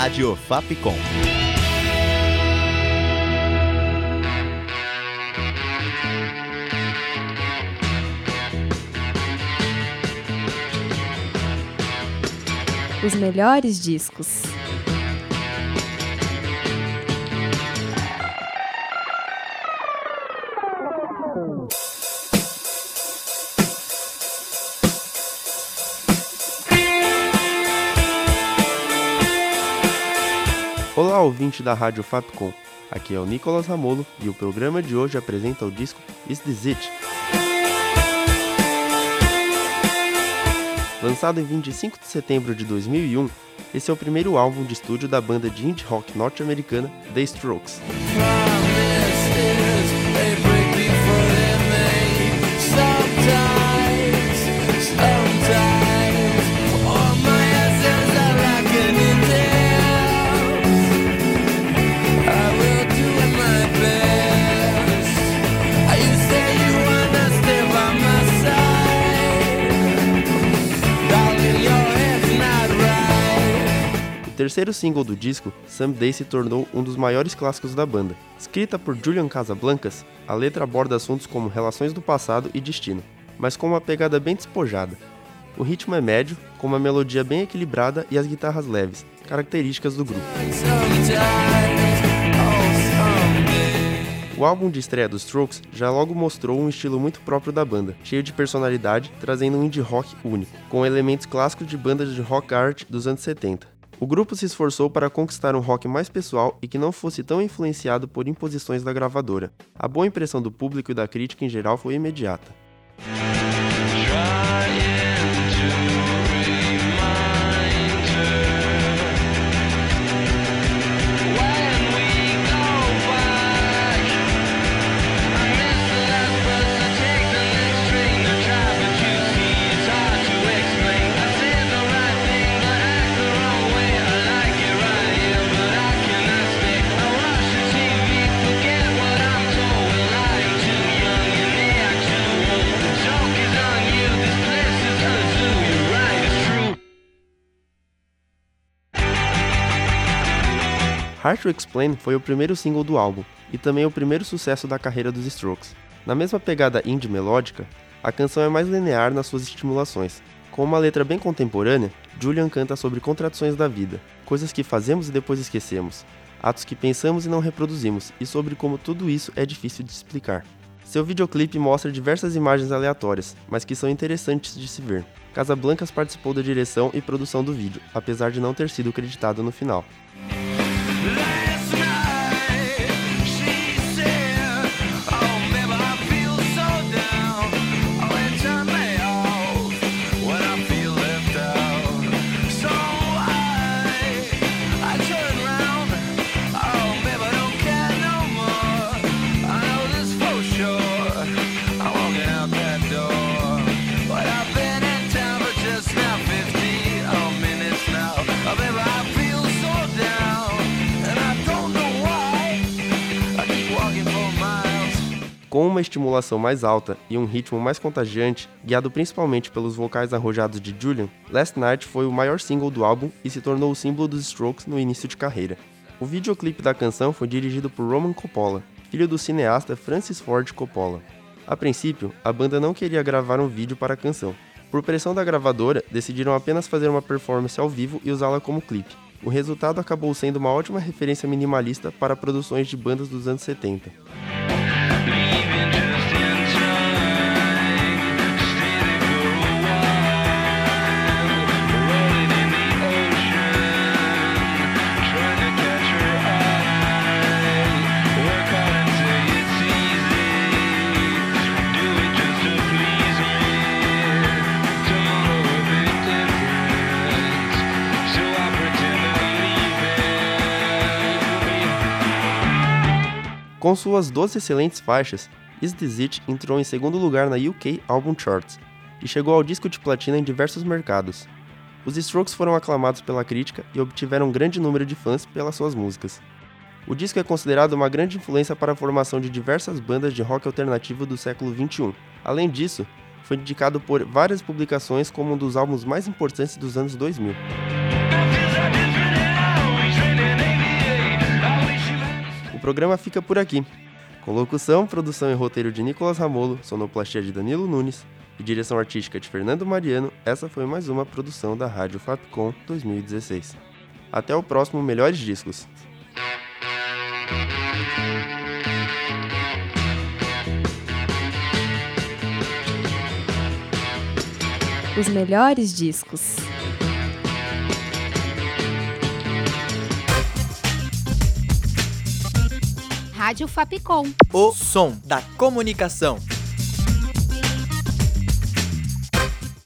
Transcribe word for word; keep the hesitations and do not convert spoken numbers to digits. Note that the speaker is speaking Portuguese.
Rádio Fapcom. Os melhores discos. Olá, ouvinte da Rádio Fapcom. Aqui é o Nicolas Ramolo e o programa de hoje apresenta o disco Is This It? Lançado em vinte e cinco de setembro de dois mil e um, esse é o primeiro álbum de estúdio da banda de indie rock norte-americana The Strokes. O terceiro single do disco, Someday, se tornou um dos maiores clássicos da banda. Escrita por Julian Casablancas, a letra aborda assuntos como relações do passado e destino, mas com uma pegada bem despojada. O ritmo é médio, com uma melodia bem equilibrada e as guitarras leves, características do grupo. O álbum de estreia dos Strokes já logo mostrou um estilo muito próprio da banda, cheio de personalidade, trazendo um indie rock único, com elementos clássicos de bandas de rock art dos anos setenta. O grupo se esforçou para conquistar um rock mais pessoal e que não fosse tão influenciado por imposições da gravadora. A boa impressão do público e da crítica em geral foi imediata. Hard to Explain foi o primeiro single do álbum, e também o primeiro sucesso da carreira dos Strokes. Na mesma pegada indie melódica, a canção é mais linear nas suas estimulações. Com uma letra bem contemporânea, Julian canta sobre contradições da vida, coisas que fazemos e depois esquecemos, atos que pensamos e não reproduzimos, e sobre como tudo isso é difícil de explicar. Seu videoclipe mostra diversas imagens aleatórias, mas que são interessantes de se ver. Casablancas participou da direção e produção do vídeo, apesar de não ter sido creditado no final. Com uma estimulação mais alta e um ritmo mais contagiante, guiado principalmente pelos vocais arrojados de Julian, Last Night foi o maior single do álbum e se tornou o símbolo dos Strokes no início de carreira. O videoclipe da canção foi dirigido por Roman Coppola, filho do cineasta Francis Ford Coppola. A princípio, a banda não queria gravar um vídeo para a canção. Por pressão da gravadora, decidiram apenas fazer uma performance ao vivo e usá-la como clipe. O resultado acabou sendo uma ótima referência minimalista para produções de bandas dos anos setenta. Com suas doze excelentes faixas, Is This It entrou em segundo lugar na U K Album Charts e chegou ao disco de platina em diversos mercados. Os Strokes foram aclamados pela crítica e obtiveram um grande número de fãs pelas suas músicas. O disco é considerado uma grande influência para a formação de diversas bandas de rock alternativo do século vinte e um. Além disso, foi indicado por várias publicações como um dos álbuns mais importantes dos anos dois mil. programa fica por aqui. Com locução, produção e roteiro de Nicolas Ramolo, sonoplastia de Danilo Nunes e direção artística de Fernando Mariano, essa foi mais uma produção da Rádio Fapcom dois mil e dezesseis. Até o próximo Melhores Discos. Os melhores discos. Rádio Fapcom. O som da comunicação.